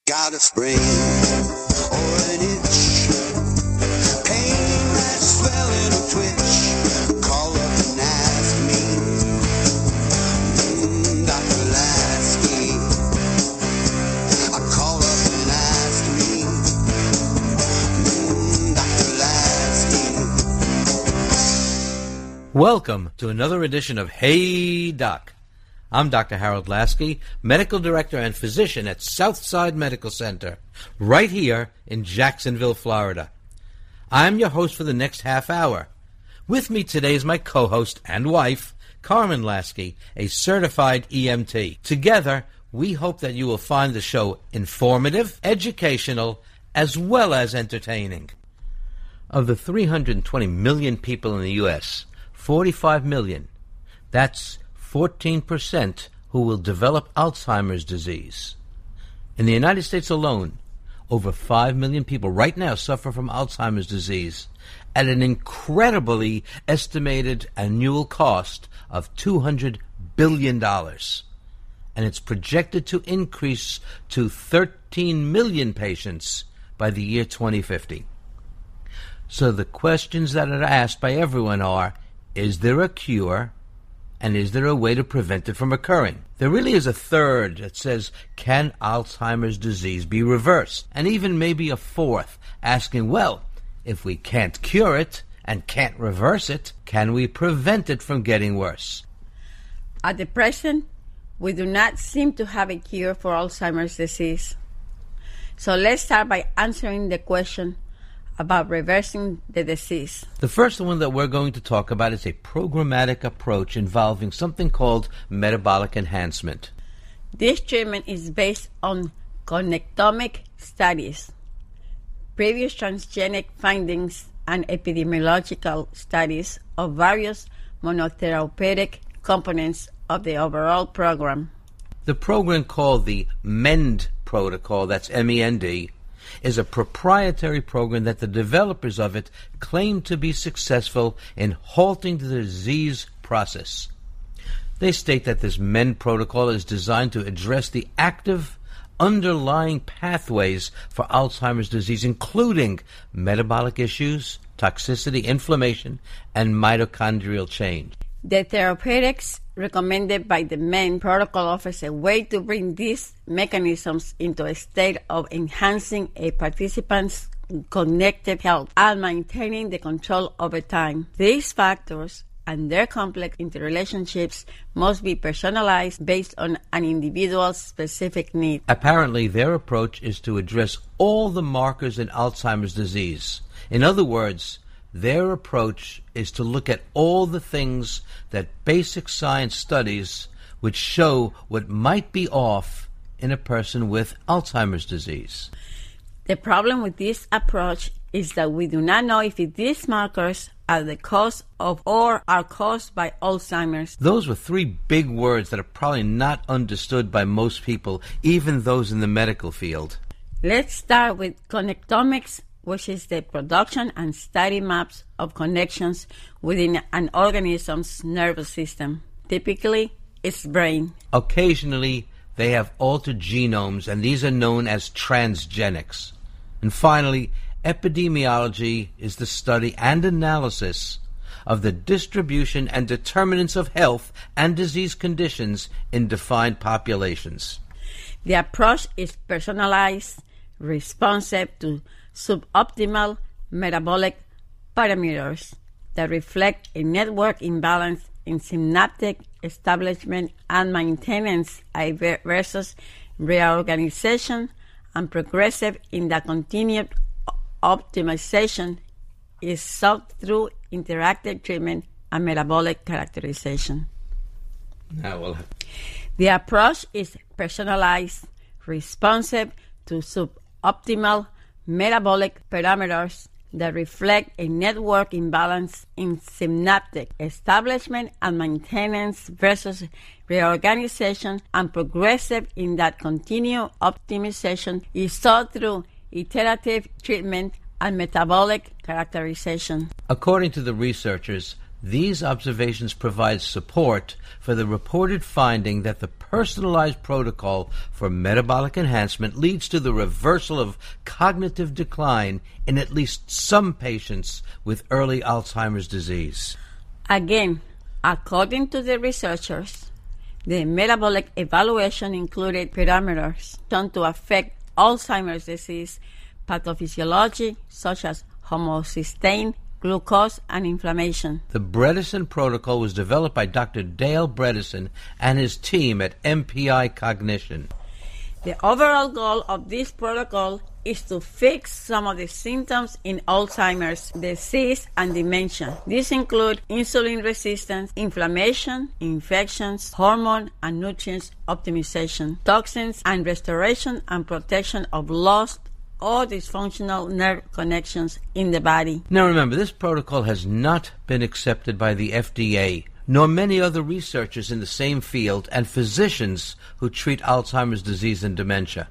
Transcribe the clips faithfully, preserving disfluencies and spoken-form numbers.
Got a sprain or an itch, pain that swell in a twitch, call up and ask me, mm, Doctor Lasky. I call up and ask me, mm, Doctor Lasky. Welcome to another edition of Hey Doc. I'm Doctor Harold Lasky, Medical Director and Physician at Southside Medical Center, right here in Jacksonville, Florida. I'm your host for the next half hour. With me today is my co-host and wife, Carmen Lasky, a certified E M T. Together, we hope that you will find the show informative, educational, as well as entertaining. Of the three hundred twenty million people in the U S, forty-five million, that's fourteen percent who will develop Alzheimer's disease. In the United States alone, over five million people right now suffer from Alzheimer's disease at an incredibly estimated annual cost of two hundred billion dollars. And it's projected to increase to thirteen million patients by the year twenty fifty. So the questions that are asked by everyone are, is there a cure? And is there a way to prevent it from occurring? There really is a third that says, can Alzheimer's disease be reversed? And even maybe a fourth, asking, well, if we can't cure it and can't reverse it, can we prevent it from getting worse? At the present, we do not seem to have a cure for Alzheimer's disease. So let's start by answering the question about reversing the disease. The first one that we're going to talk about is a programmatic approach involving something called metabolic enhancement. This treatment is based on connectomic studies, previous transgenic findings, and epidemiological studies of various monotherapeutic components of the overall program. The program called the MEND protocol, that's M E N D, is a proprietary program that the developers of it claim to be successful in halting the disease process. They state that this MEND protocol is designed to address the active underlying pathways for Alzheimer's disease, including metabolic issues, toxicity, inflammation, and mitochondrial change. The therapeutics recommended by the MEND protocol offers a way to bring these mechanisms into a state of enhancing a participant's cognitive health and maintaining the control over time. These factors and their complex interrelationships must be personalized based on an individual's specific need. Apparently, their approach is to address all the markers in Alzheimer's disease. In other words, their approach is to look at all the things that basic science studies which show what might be off in a person with Alzheimer's disease. The problem with this approach is that we do not know if these markers are the cause of or are caused by Alzheimer's. Those were three big words that are probably not understood by most people, even those in the medical field. Let's start with connectomics, which is the production and study maps of connections within an organism's nervous system, typically its brain. Occasionally, they have altered genomes, and these are known as transgenics. And finally, epidemiology is the study and analysis of the distribution and determinants of health and disease conditions in defined populations. The approach is personalized, responsive to suboptimal metabolic parameters that reflect a network imbalance in synaptic establishment and maintenance versus reorganization, and progressive in the continued optimization is sought through interactive treatment and metabolic characterization. Now we'll have... The approach is personalized, responsive to suboptimal metabolic parameters that reflect a network imbalance in synaptic establishment and maintenance versus reorganization, and progressive in that continued optimization is sought through iterative treatment and metabolic characterization. According to the researchers, these observations provide support for the reported finding that the personalized protocol for metabolic enhancement leads to the reversal of cognitive decline in at least some patients with early Alzheimer's disease. Again, according to the researchers, the metabolic evaluation included parameters shown to affect Alzheimer's disease pathophysiology, such as homocysteine, glucose, and inflammation. The Bredesen protocol was developed by Doctor Dale Bredesen and his team at M P I Cognition. The overall goal of this protocol is to fix some of the symptoms in Alzheimer's disease and dementia. These include insulin resistance, inflammation, infections, hormone and nutrients optimization, toxins, and restoration and protection of lost or dysfunctional nerve connections in the body. Now remember, this protocol has not been accepted by the F D A, nor many other researchers in the same field and physicians who treat Alzheimer's disease and dementia.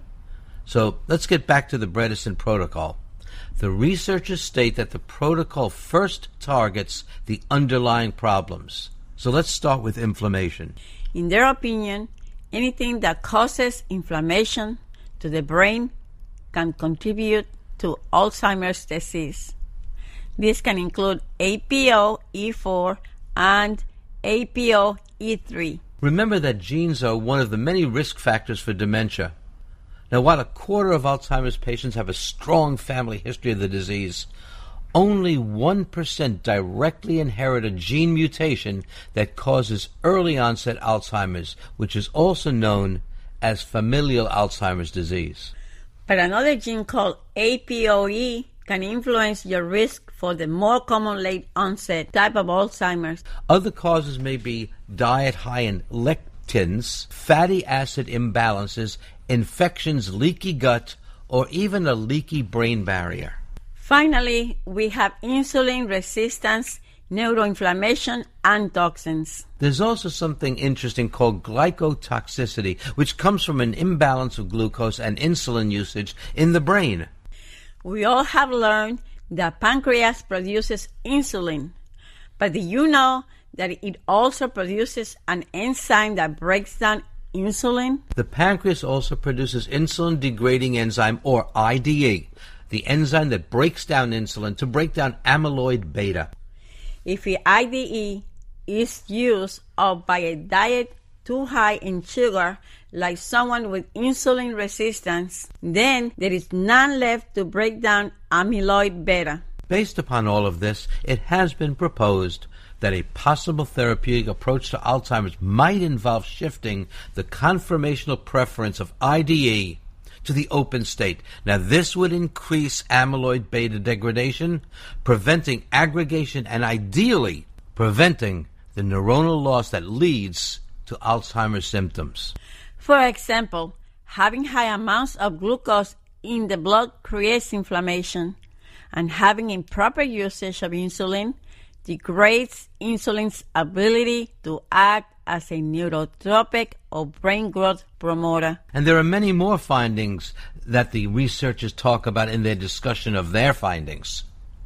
So let's get back to the Bredesen protocol. The researchers state that the protocol first targets the underlying problems. So let's start with inflammation. In their opinion, anything that causes inflammation to the brain can contribute to Alzheimer's disease. This can include A P O E four and A P O E three. Remember that genes are one of the many risk factors for dementia. Now, while a quarter of Alzheimer's patients have a strong family history of the disease, only one percent directly inherit a gene mutation that causes early onset Alzheimer's, which is also known as familial Alzheimer's disease. But another gene called A P O E can influence your risk for the more common late onset type of Alzheimer's. Other causes may be diet high in lectins, fatty acid imbalances, infections, leaky gut, or even a leaky brain barrier. Finally, we have insulin resistance, neuroinflammation, and toxins. There's also something interesting called glycotoxicity, which comes from an imbalance of glucose and insulin usage in the brain. We all have learned that pancreas produces insulin, but do you know that it also produces an enzyme that breaks down insulin? The pancreas also produces insulin-degrading enzyme, or I D E, the enzyme that breaks down insulin to break down amyloid beta. If the I D E is used up by a diet too high in sugar, like someone with insulin resistance, then there is none left to break down amyloid beta. Based upon all of this, it has been proposed that a possible therapeutic approach to Alzheimer's might involve shifting the conformational preference of I D E to the open state. Now, this would increase amyloid beta degradation, preventing aggregation and ideally preventing the neuronal loss that leads to Alzheimer's symptoms. For example, having high amounts of glucose in the blood creates inflammation, and having improper usage of insulin degrades insulin's ability to act as a neurotropic or brain growth promoter. And there are many more findings that the researchers talk about in their discussion of their findings.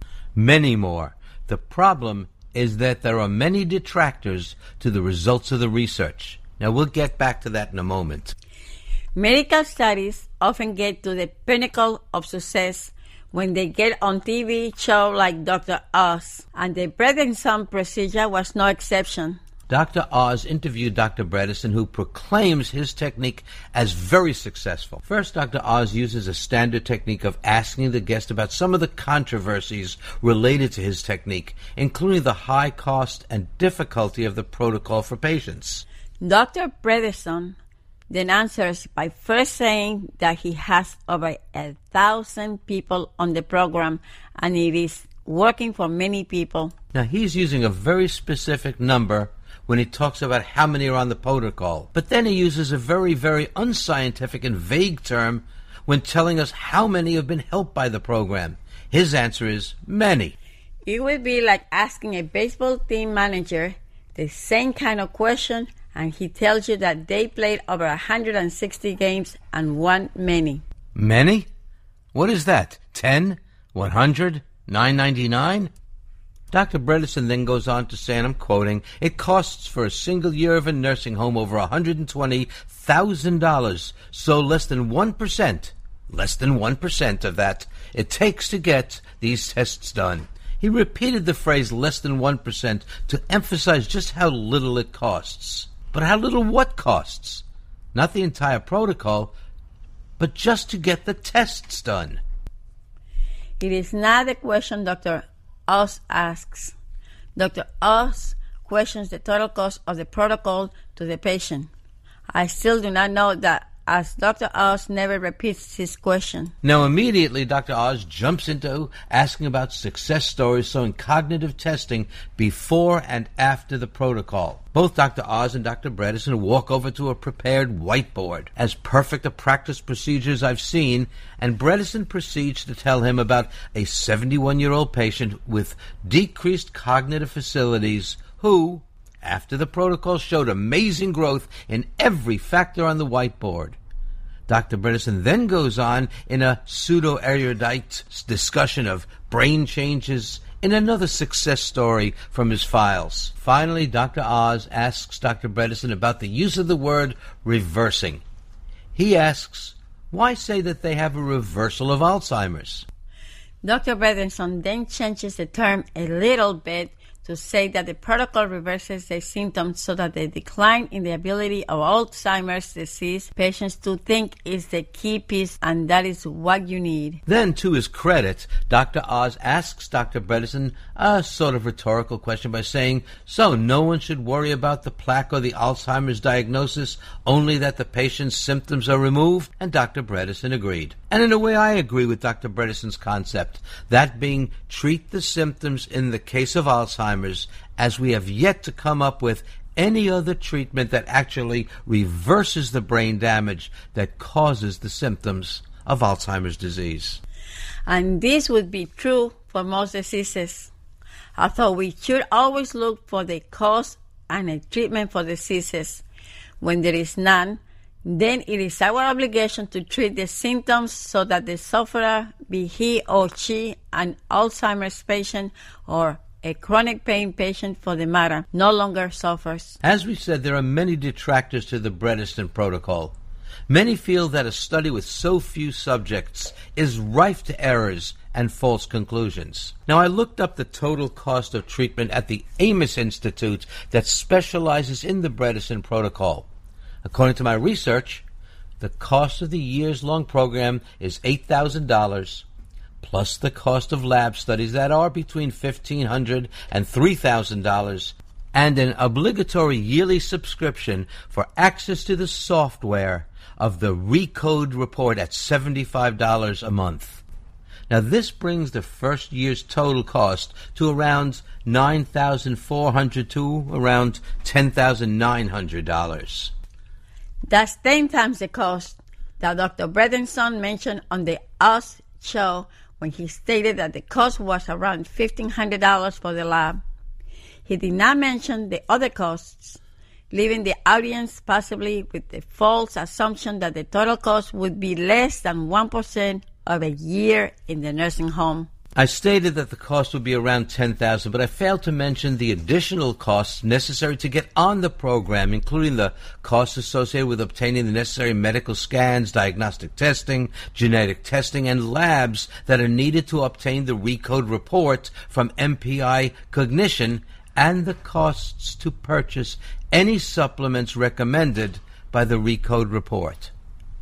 Many more. The problem is that there are many detractors to the results of the research. Now, we'll get back to that in a moment. Medical studies often get to the pinnacle of success when they get on T V shows like Doctor Oz, and the Bredesen procedure was no exception. Doctor Oz interviewed Doctor Bredesen, who proclaims his technique as very successful. First, Doctor Oz uses a standard technique of asking the guest about some of the controversies related to his technique, including the high cost and difficulty of the protocol for patients. Doctor Bredesen then answers by first saying that he has over a thousand people on the program and it is working for many people. Now, he's using a very specific number when he talks about how many are on the protocol. But then he uses a very, very unscientific and vague term when telling us how many have been helped by the program. His answer is many. It would be like asking a baseball team manager the same kind of question, and he tells you that they played over one hundred sixty games and won many. Many? What is that? ten? one hundred? nine ninety-nine? Doctor Bredesen then goes on to say, and I'm quoting, "It costs for a single year of a nursing home over one hundred twenty thousand dollars, so less than one percent, less than one percent of that it takes to get these tests done." He repeated the phrase less than one percent to emphasize just how little it costs. But how little what costs? Not the entire protocol, but just to get the tests done. It is not the question Doctor Oz asks. Doctor Oz questions the total cost of the protocol to the patient. I still do not know that, as Doctor Oz never repeats his question. Now, immediately, Doctor Oz jumps into asking about success stories showing cognitive testing before and after the protocol. Both Doctor Oz and Doctor Bredesen walk over to a prepared whiteboard. As perfect a practice procedure as I've seen, and Bredesen proceeds to tell him about a seventy-one-year-old patient with decreased cognitive facilities who, after the protocol, showed amazing growth in every factor on the whiteboard. Doctor Bredesen then goes on in a pseudo-erudite discussion of brain changes in another success story from his files. Finally, Doctor Oz asks Doctor Bredesen about the use of the word reversing. He asks, why say that they have a reversal of Alzheimer's? Doctor Bredesen then changes the term a little bit to say that the protocol reverses the symptoms so that the decline in the ability of Alzheimer's disease patients to think is the key piece, and that is what you need. Then, to his credit, Doctor Oz asks Doctor Bredesen a sort of rhetorical question by saying, so no one should worry about the plaque or the Alzheimer's diagnosis, only that the patient's symptoms are removed? And Doctor Bredesen agreed. And in a way, I agree with Doctor Bredesen's concept, that being treat the symptoms in the case of Alzheimer's, as we have yet to come up with any other treatment that actually reverses the brain damage that causes the symptoms of Alzheimer's disease. And this would be true for most diseases. Although we should always look for the cause and a treatment for diseases. When there is none, then it is our obligation to treat the symptoms so that the sufferer, be he or she an Alzheimer's patient or a chronic pain patient for the matter, no longer suffers. As we said, there are many detractors to the Bredesen protocol. Many feel that a study with so few subjects is rife to errors and false conclusions. Now, I looked up the total cost of treatment at the Amos Institute that specializes in the Bredesen protocol. According to my research, the cost of the years-long program is eight thousand dollars, plus the cost of lab studies that are between fifteen hundred dollars and three thousand dollars, and an obligatory yearly subscription for access to the software of the ReCode report at seventy-five dollars a month. Now, this brings the first year's total cost to around nine thousand four hundred dollars to around ten thousand nine hundred dollars. That's ten times the cost that Doctor Bredesen mentioned on the Oz show when he stated that the cost was around fifteen hundred dollars for the lab. He did not mention the other costs, leaving the audience possibly with the false assumption that the total cost would be less than one percent of a year in the nursing home. I stated that the cost would be around ten thousand dollars, but I failed to mention the additional costs necessary to get on the program, including the costs associated with obtaining the necessary medical scans, diagnostic testing, genetic testing, and labs that are needed to obtain the ReCode report from M P I Cognition, and the costs to purchase any supplements recommended by the ReCode report.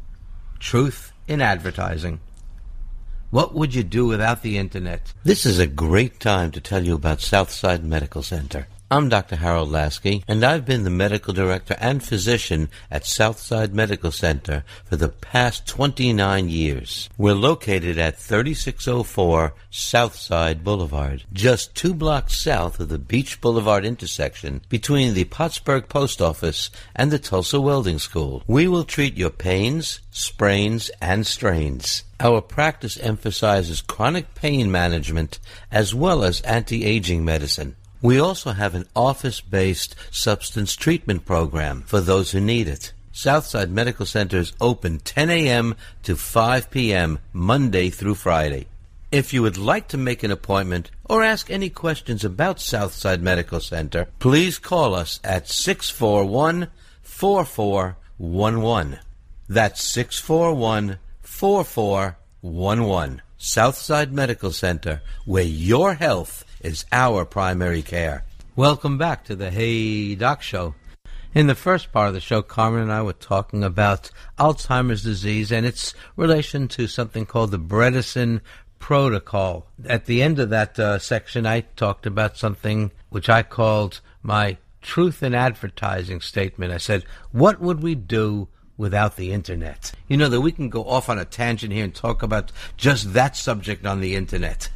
Truth in advertising. What would you do without the Internet? This is a great time to tell you about Southside Medical Center. I'm Doctor Harold Lasky, and I've been the medical director and physician at Southside Medical Center for the past twenty-nine years. We're located at thirty-six oh four Southside Boulevard, just two blocks south of the Beach Boulevard intersection between the Pottsburg Post Office and the Tulsa Welding School. We will treat your pains, sprains, and strains. Our practice emphasizes chronic pain management as well as anti-aging medicine. We also have an office-based substance treatment program for those who need it. Southside Medical Center is open ten a.m. to five p.m. Monday through Friday. If you would like to make an appointment or ask any questions about Southside Medical Center, please call us at six four one, four four one one. That's six four one, four four one one. Southside Medical Center, where your health is our primary care. Welcome back to the Hey Doc Show. In the first part of the show, Carmen and I were talking about Alzheimer's disease and its relation to something called the Bredesen Protocol. At the end of that uh, section, I talked about something which I called my truth in advertising statement. I said, what would we do without the Internet? You know that we can go off on a tangent here and talk about just that subject on the Internet.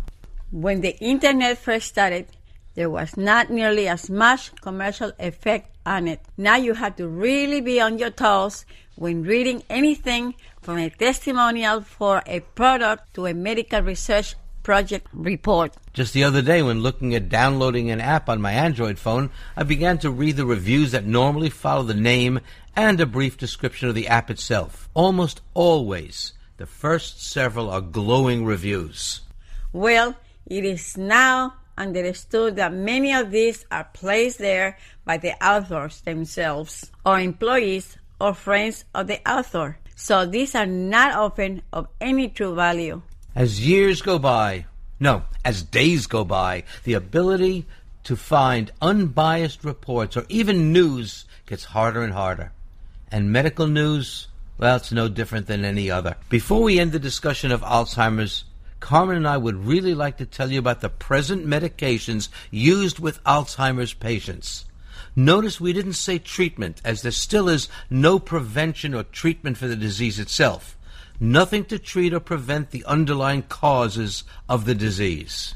When the Internet first started, there was not nearly as much commercial effect on it. Now you have to really be on your toes when reading anything from a testimonial for a product to a medical research project report. Just the other day, when looking at downloading an app on my Android phone, I began to read the reviews that normally follow the name and a brief description of the app itself. Almost always, the first several are glowing reviews. Well, it is now understood that many of these are placed there by the authors themselves, or employees or friends of the author. So these are not often of any true value. As years go by, no, as days go by, the ability to find unbiased reports or even news gets harder and harder. And medical news, well, it's no different than any other. Before we end the discussion of Alzheimer's, Carmen and I would really like to tell you about the present medications used with Alzheimer's patients. Notice we didn't say treatment, as there still is no prevention or treatment for the disease itself. Nothing to treat or prevent the underlying causes of the disease.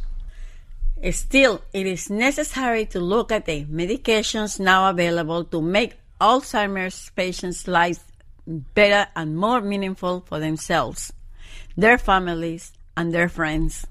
Still, it is necessary to look at the medications now available to make Alzheimer's patients' lives better and more meaningful for themselves, their families, and their friends.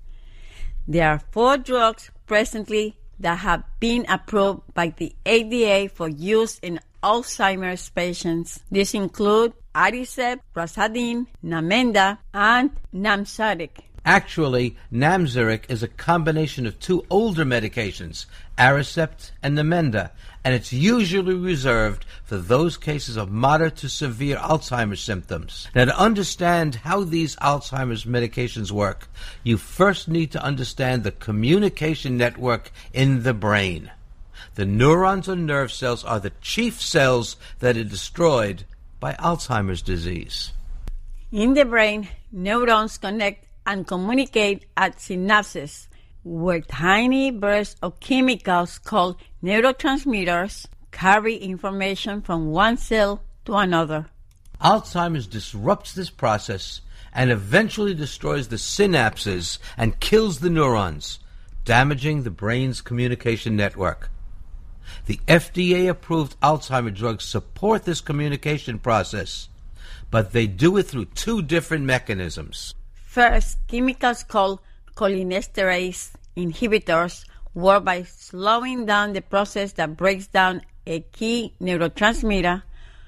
There are four drugs presently that have been approved by the A D A for use in Alzheimer's patients. These include Aricept, Prosadin, Namenda, and Namzaric. Actually, Namzaric is a combination of two older medications, Aricept and Namenda, and it's usually reserved for those cases of moderate to severe Alzheimer's symptoms. Now, to understand how these Alzheimer's medications work, you first need to understand the communication network in the brain. The neurons or nerve cells are the chief cells that are destroyed by Alzheimer's disease. In the brain, neurons connect and communicate at synapses, where tiny bursts of chemicals called neurotransmitters carry information from one cell to another. Alzheimer's disrupts this process and eventually destroys the synapses and kills the neurons, damaging the brain's communication network. The F D A-approved Alzheimer drugs support this communication process, but they do it through two different mechanisms. First, chemicals called cholinesterase inhibitors work by slowing down the process that breaks down a key neurotransmitter.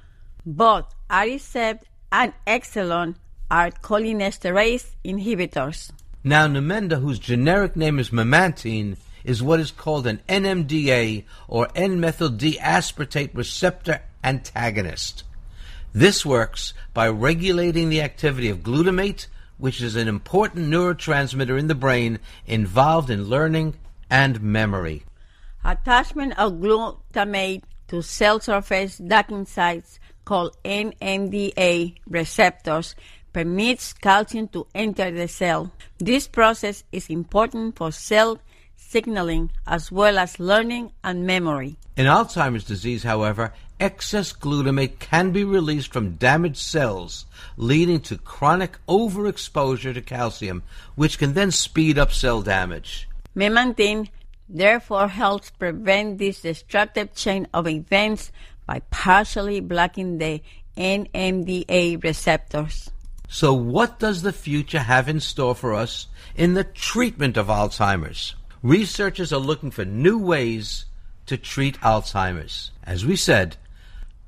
Both Aricept and Exelon are cholinesterase inhibitors. Now, Namenda, whose generic name is memantine, is what is called an N M D A, or N-methyl D-aspartate receptor antagonist. This works by regulating the activity of glutamate, which is an important neurotransmitter in the brain involved in learning and memory. Attachment of glutamate to cell surface docking sites called N M D A receptors permits calcium to enter the cell. This process is important for cell signaling as well as learning and memory. In Alzheimer's disease, however, excess glutamate can be released from damaged cells, leading to chronic overexposure to calcium, which can then speed up cell damage. Memantine therefore helps prevent this destructive chain of events by partially blocking the N M D A receptors. So what does the future have in store for us in the treatment of Alzheimer's? Researchers are looking for new ways to treat Alzheimer's. As we said,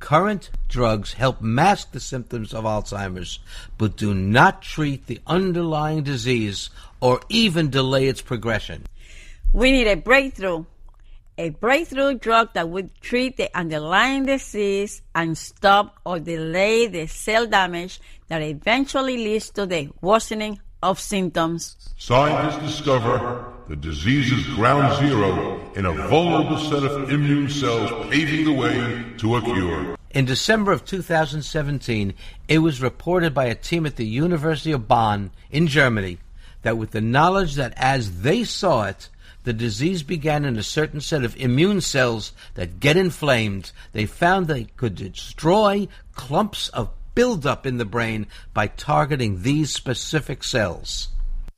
Current drugs help mask the symptoms of Alzheimer's, but do not treat the underlying disease or even delay its progression. We need a breakthrough, a breakthrough drug that would treat the underlying disease and stop or delay the cell damage that eventually leads to the worsening of symptoms. Scientists discover the disease's ground zero in a vulnerable set of immune cells paving the way to a cure. In December of two thousand seventeen, it was reported by a team at the University of Bonn in Germany that with the knowledge that as they saw it, the disease began in a certain set of immune cells that get inflamed, they found they could destroy clumps of buildup in the brain by targeting these specific cells.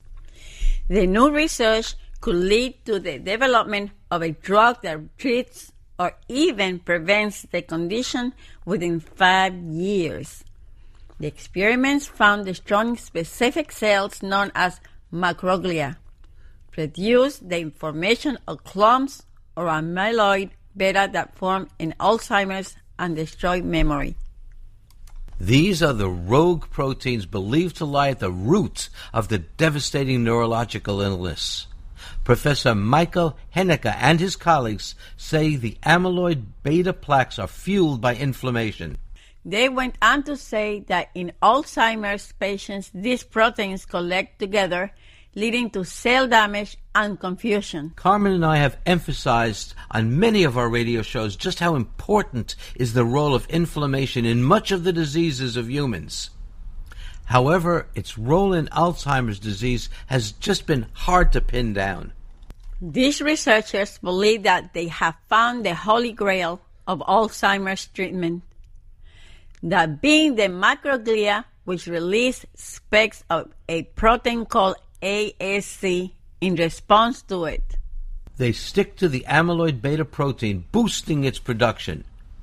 The new research could lead to the development of a drug that treats or even prevents the condition within five years. The experiments found destroying specific cells known as microglia, produce the formation of clumps or amyloid beta that form in Alzheimer's and destroy memory. These are the rogue proteins believed to lie at the root of the devastating neurological illness. Professor Michael Heneke and his colleagues say the amyloid beta plaques are fueled by inflammation. They went on to say that in Alzheimer's patients, these proteins collect together, leading to cell damage and confusion. Carmen and I have emphasized on many of our radio shows just how important is the role of inflammation in much of the diseases of humans. However, its role in Alzheimer's disease has just been hard to pin down. These researchers believe that they have found the holy grail of Alzheimer's treatment, that being the microglia which release specks of a protein called A S C in response to it. They stick to the amyloid beta protein, boosting its production.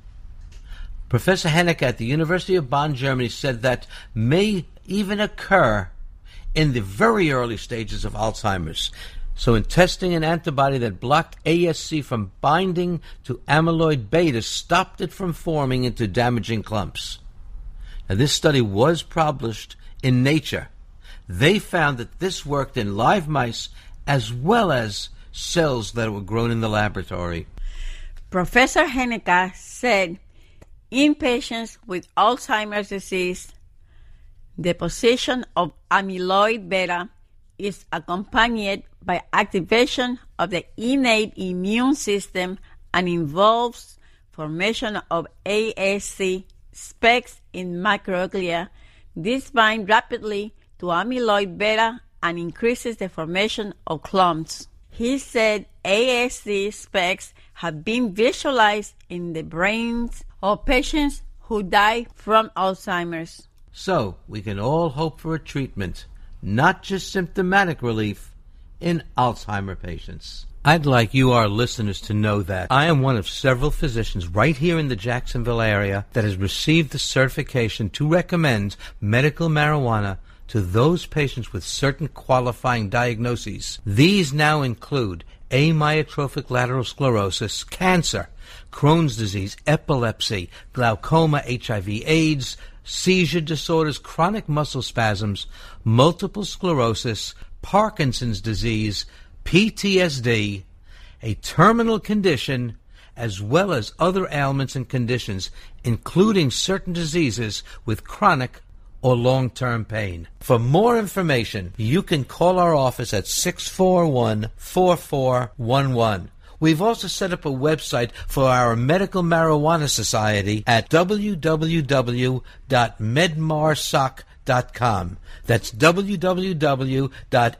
Professor Heneke at the University of Bonn, Germany, said that may even occur in the very early stages of Alzheimer's. So in testing an antibody that blocked A S C from binding to amyloid beta, stopped it from forming into damaging clumps. Now, this study was published in Nature. They found that this worked in live mice as well as cells that were grown in the laboratory. Professor Heneke said, in patients with Alzheimer's disease, deposition of amyloid beta is accompanied by activation of the innate immune system and involves formation of A S C specks in microglia. This bind rapidly to amyloid beta and increases the formation of clumps. He said A S C specks have been visualized in the brains of patients who die from Alzheimer's. So we can all hope for a treatment, not just symptomatic relief, in Alzheimer patients. I'd like you, our listeners, to know that I am one of several physicians right here in the Jacksonville area that has received the certification to recommend medical marijuana to those patients with certain qualifying diagnoses. These now include amyotrophic lateral sclerosis, cancer, Crohn's disease, epilepsy, glaucoma, H I V AIDS, seizure disorders, chronic muscle spasms, multiple sclerosis, Parkinson's disease, P T S D, a terminal condition, as well as other ailments and conditions, including certain diseases with chronic or long-term pain. For more information, you can call our office at six four one, four four one one. We've also set up a website for our Medical Marijuana Society at w w w dot medmarsoc dot com. That's w w w dot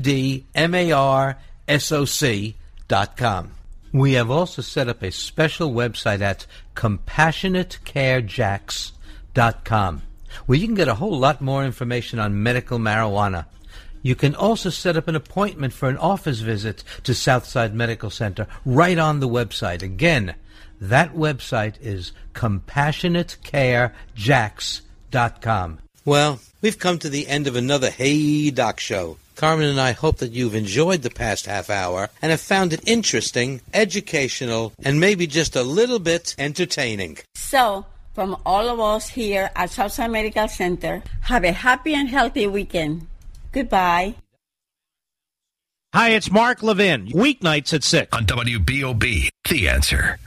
medmarsoc dot com. We have also set up a special website at compassionate care jacks dot com, where you can get a whole lot more information on medical marijuana. You can also set up an appointment for an office visit to Southside Medical Center right on the website. Again, that website is compassionate care jacks dot com. Well, we've come to the end of another Hey Doc show. Carmen and I hope that you've enjoyed the past half hour and have found it interesting, educational, and maybe just a little bit entertaining. So, From all of us here at Southside Medical Center, have a happy and healthy weekend. Goodbye. Hi, it's Mark Levin. Weeknights at six. On W B O B, The Answer.